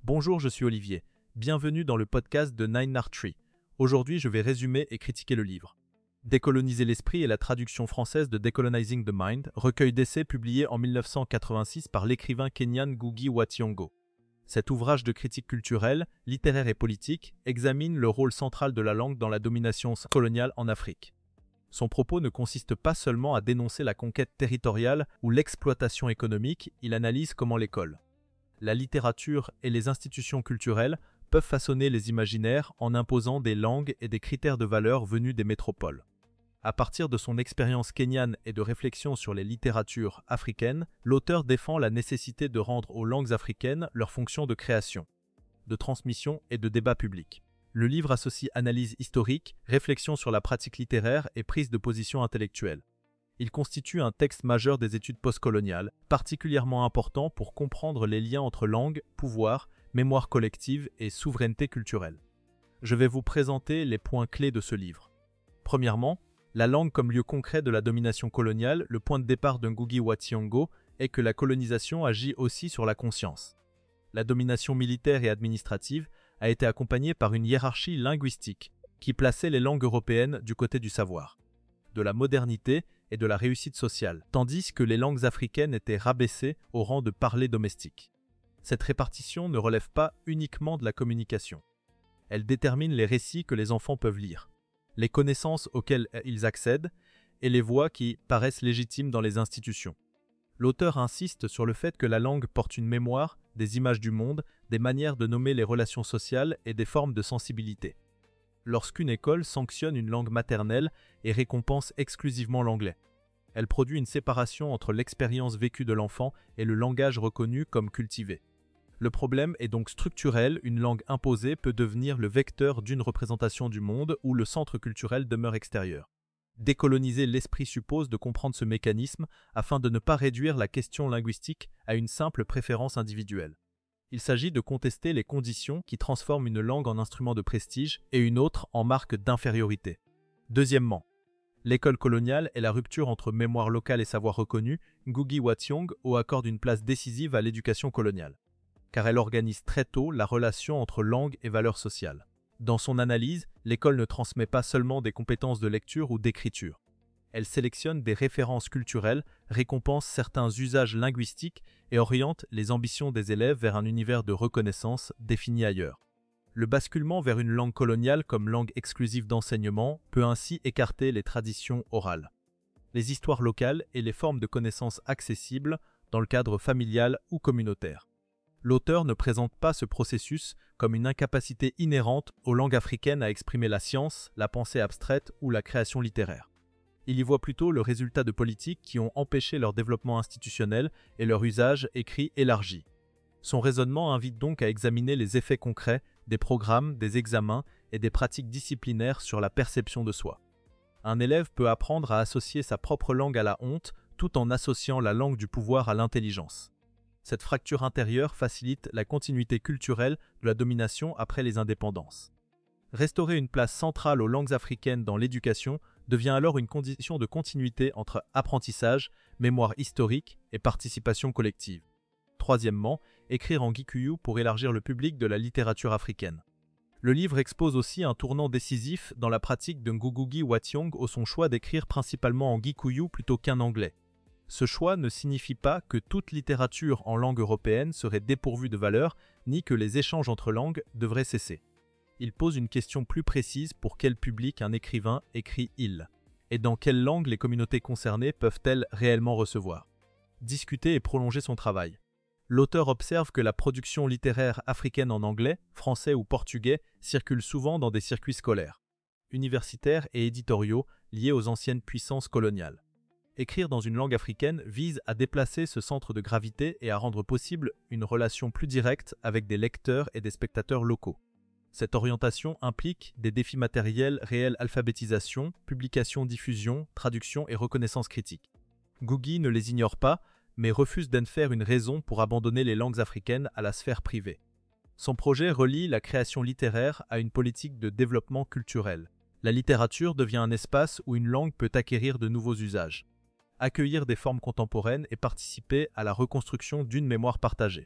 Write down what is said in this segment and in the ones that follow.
Bonjour, je suis Olivier. Bienvenue dans le podcast de Nine Art Tree. Aujourd'hui, je vais résumer et critiquer le livre. Décoloniser l'esprit est la traduction française de Decolonizing the Mind, recueil d'essais publié en 1986 par l'écrivain kenyan Ngugi wa Thiong'o. Cet ouvrage de critique culturelle, littéraire et politique examine le rôle central de la langue dans la domination coloniale en Afrique. Son propos ne consiste pas seulement à dénoncer la conquête territoriale ou l'exploitation économique, il analyse comment l'école, la littérature et les institutions culturelles peuvent façonner les imaginaires en imposant des langues et des critères de valeur venus des métropoles. À partir de son expérience kenyane et de réflexion sur les littératures africaines, l'auteur défend la nécessité de rendre aux langues africaines leur fonction de création, de transmission et de débat public. Le livre associe analyse historique, réflexion sur la pratique littéraire et prise de position intellectuelle. Il constitue un texte majeur des études postcoloniales, particulièrement important pour comprendre les liens entre langue, pouvoir, mémoire collective et souveraineté culturelle. Je vais vous présenter les points clés de ce livre. Premièrement, la langue comme lieu concret de la domination coloniale, le point de départ de Ngugi wa Thiong'o est que la colonisation agit aussi sur la conscience. La domination militaire et administrative a été accompagnée par une hiérarchie linguistique qui plaçait les langues européennes du côté du savoir, de la modernité et de la réussite sociale, tandis que les langues africaines étaient rabaissées au rang de parler domestique. Cette répartition ne relève pas uniquement de la communication. Elle détermine les récits que les enfants peuvent lire, les connaissances auxquelles ils accèdent et les voix qui paraissent légitimes dans les institutions. L'auteur insiste sur le fait que la langue porte une mémoire, des images du monde, des manières de nommer les relations sociales et des formes de sensibilité. Lorsqu'une école sanctionne une langue maternelle et récompense exclusivement l'anglais, elle produit une séparation entre l'expérience vécue de l'enfant et le langage reconnu comme cultivé. Le problème est donc structurel, une langue imposée peut devenir le vecteur d'une représentation du monde où le centre culturel demeure extérieur. Décoloniser l'esprit suppose de comprendre ce mécanisme afin de ne pas réduire la question linguistique à une simple préférence individuelle. Il s'agit de contester les conditions qui transforment une langue en instrument de prestige et une autre en marque d'infériorité. Deuxièmement, l'école coloniale est la rupture entre mémoire locale et savoir reconnu. Ngugi wa Thiong'o accorde une place décisive à l'éducation coloniale, car elle organise très tôt la relation entre langue et valeurs sociales. Dans son analyse, l'école ne transmet pas seulement des compétences de lecture ou d'écriture. Elle sélectionne des références culturelles, récompense certains usages linguistiques et oriente les ambitions des élèves vers un univers de reconnaissance défini ailleurs. Le basculement vers une langue coloniale comme langue exclusive d'enseignement peut ainsi écarter les traditions orales, les histoires locales et les formes de connaissances accessibles dans le cadre familial ou communautaire. L'auteur ne présente pas ce processus comme une incapacité inhérente aux langues africaines à exprimer la science, la pensée abstraite ou la création littéraire. Il y voit plutôt le résultat de politiques qui ont empêché leur développement institutionnel et leur usage écrit élargi. Son raisonnement invite donc à examiner les effets concrets des programmes, des examens et des pratiques disciplinaires sur la perception de soi. Un élève peut apprendre à associer sa propre langue à la honte tout en associant la langue du pouvoir à l'intelligence. Cette fracture intérieure facilite la continuité culturelle de la domination après les indépendances. Restaurer une place centrale aux langues africaines dans l'éducation devient alors une condition de continuité entre apprentissage, mémoire historique et participation collective. Troisièmement, écrire en Gikuyu pour élargir le public de la littérature africaine. Le livre expose aussi un tournant décisif dans la pratique de Ngugi wa Thiong'o son choix d'écrire principalement en Gikuyu plutôt qu'en anglais. Ce choix ne signifie pas que toute littérature en langue européenne serait dépourvue de valeur, ni que les échanges entre langues devraient cesser. Il pose une question plus précise: pour quel public un écrivain écrit-il? Et dans quelle langue les communautés concernées peuvent-elles réellement recevoir, discuter et prolonger son travail? L'auteur observe que la production littéraire africaine en anglais, français ou portugais circule souvent dans des circuits scolaires, universitaires et éditoriaux liés aux anciennes puissances coloniales. Écrire dans une langue africaine vise à déplacer ce centre de gravité et à rendre possible une relation plus directe avec des lecteurs et des spectateurs locaux. Cette orientation implique des défis matériels réels: alphabétisation, publication, diffusion, traduction et reconnaissance critique. Ngugi ne les ignore pas, mais refuse d'en faire une raison pour abandonner les langues africaines à la sphère privée. Son projet relie la création littéraire à une politique de développement culturel. La littérature devient un espace où une langue peut acquérir de nouveaux usages, accueillir des formes contemporaines et participer à la reconstruction d'une mémoire partagée.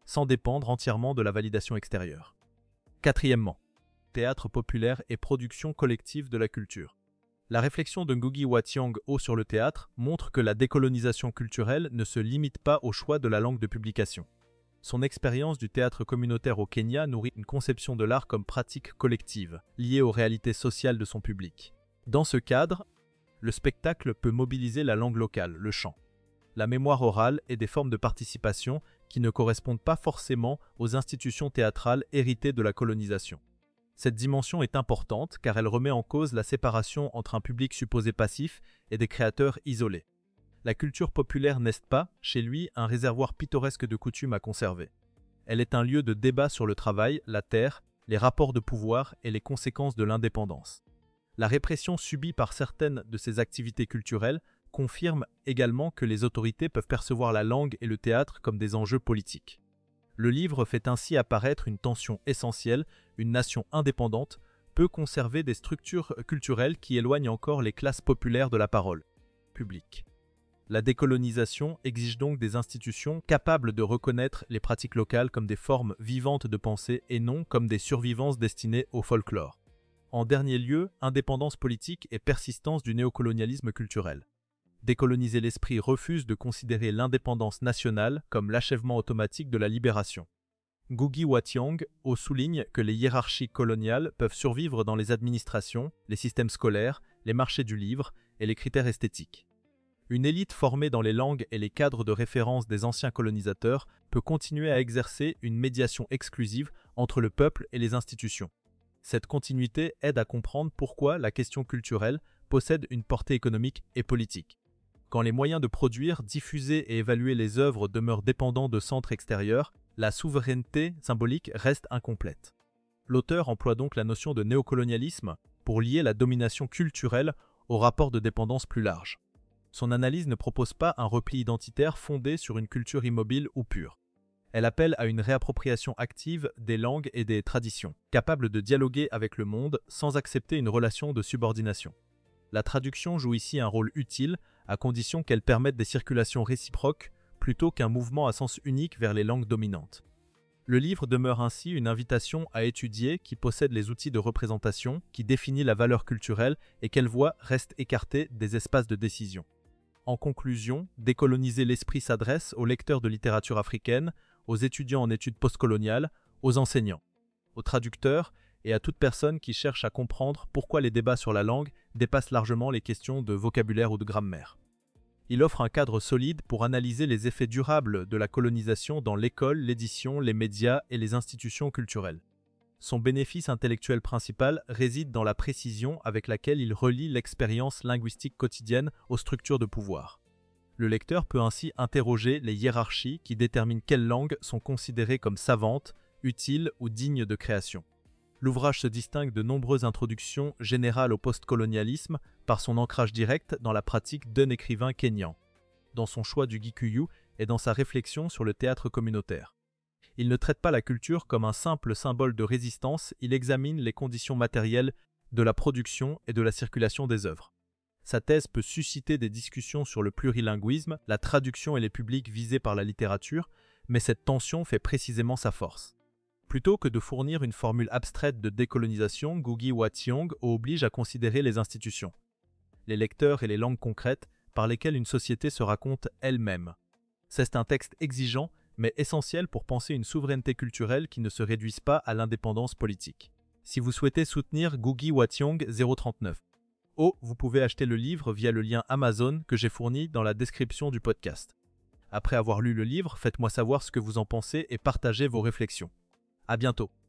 sans dépendre entièrement de la validation extérieure. Quatrièmement, théâtre populaire et production collective de la culture. La réflexion de Ngugi wa Thiong'o sur le théâtre montre que la décolonisation culturelle ne se limite pas au choix de la langue de publication. Son expérience du théâtre communautaire au Kenya nourrit une conception de l'art comme pratique collective, liée aux réalités sociales de son public. Dans ce cadre, le spectacle peut mobiliser la langue locale, le chant, la mémoire orale et des formes de participation qui ne correspondent pas forcément aux institutions théâtrales héritées de la colonisation. Cette dimension est importante car elle remet en cause la séparation entre un public supposé passif et des créateurs isolés. La culture populaire n'est pas, chez lui, un réservoir pittoresque de coutumes à conserver. Elle est un lieu de débat sur le travail, la terre, les rapports de pouvoir et les conséquences de l'indépendance. La répression subie par certaines de ces activités culturelles confirme également que les autorités peuvent percevoir la langue et le théâtre comme des enjeux politiques. Le livre fait ainsi apparaître une tension essentielle: une nation indépendante peut conserver des structures culturelles qui éloignent encore les classes populaires de la parole publique. La décolonisation exige donc des institutions capables de reconnaître les pratiques locales comme des formes vivantes de pensée et non comme des survivances destinées au folklore. En dernier lieu, indépendance politique et persistance du néocolonialisme culturel. Décoloniser l'esprit refuse de considérer l'indépendance nationale comme l'achèvement automatique de la libération. Ngugi wa Thiong'o souligne que les hiérarchies coloniales peuvent survivre dans les administrations, les systèmes scolaires, les marchés du livre et les critères esthétiques. Une élite formée dans les langues et les cadres de référence des anciens colonisateurs peut continuer à exercer une médiation exclusive entre le peuple et les institutions. Cette continuité aide à comprendre pourquoi la question culturelle possède une portée économique et politique. Quand les moyens de produire, diffuser et évaluer les œuvres demeurent dépendants de centres extérieurs, la souveraineté symbolique reste incomplète. L'auteur emploie donc la notion de néocolonialisme pour lier la domination culturelle au rapport de dépendance plus large. Son analyse ne propose pas un repli identitaire fondé sur une culture immobile ou pure. Elle appelle à une réappropriation active des langues et des traditions, capable de dialoguer avec le monde sans accepter une relation de subordination. La traduction joue ici un rôle utile, à condition qu'elle permette des circulations réciproques plutôt qu'un mouvement à sens unique vers les langues dominantes. Le livre demeure ainsi une invitation à étudier qui possède les outils de représentation, qui définit la valeur culturelle et quelle voix reste écartée des espaces de décision. En conclusion, Décoloniser l'esprit s'adresse aux lecteurs de littérature africaine, aux étudiants en études postcoloniales, aux enseignants, aux traducteurs et à toute personne qui cherche à comprendre pourquoi les débats sur la langue dépassent largement les questions de vocabulaire ou de grammaire. Il offre un cadre solide pour analyser les effets durables de la colonisation dans l'école, l'édition, les médias et les institutions culturelles. Son bénéfice intellectuel principal réside dans la précision avec laquelle il relie l'expérience linguistique quotidienne aux structures de pouvoir. Le lecteur peut ainsi interroger les hiérarchies qui déterminent quelles langues sont considérées comme savantes, utiles ou dignes de création. L'ouvrage se distingue de nombreuses introductions générales au postcolonialisme par son ancrage direct dans la pratique d'un écrivain kényan, dans son choix du Gikuyu et dans sa réflexion sur le théâtre communautaire. Il ne traite pas la culture comme un simple symbole de résistance, il examine les conditions matérielles de la production et de la circulation des œuvres. Sa thèse peut susciter des discussions sur le plurilinguisme, la traduction et les publics visés par la littérature, mais cette tension fait précisément sa force. Plutôt que de fournir une formule abstraite de décolonisation, Ngugi wa Thiong'o oblige à considérer les institutions, les lecteurs et les langues concrètes par lesquelles une société se raconte elle-même. C'est un texte exigeant, mais essentiel pour penser une souveraineté culturelle qui ne se réduise pas à l'indépendance politique. Si vous souhaitez soutenir Ngugi wa Thiong'o 039, vous pouvez acheter le livre via le lien Amazon que j'ai fourni dans la description du podcast. Après avoir lu le livre, faites-moi savoir ce que vous en pensez et partagez vos réflexions. À bientôt.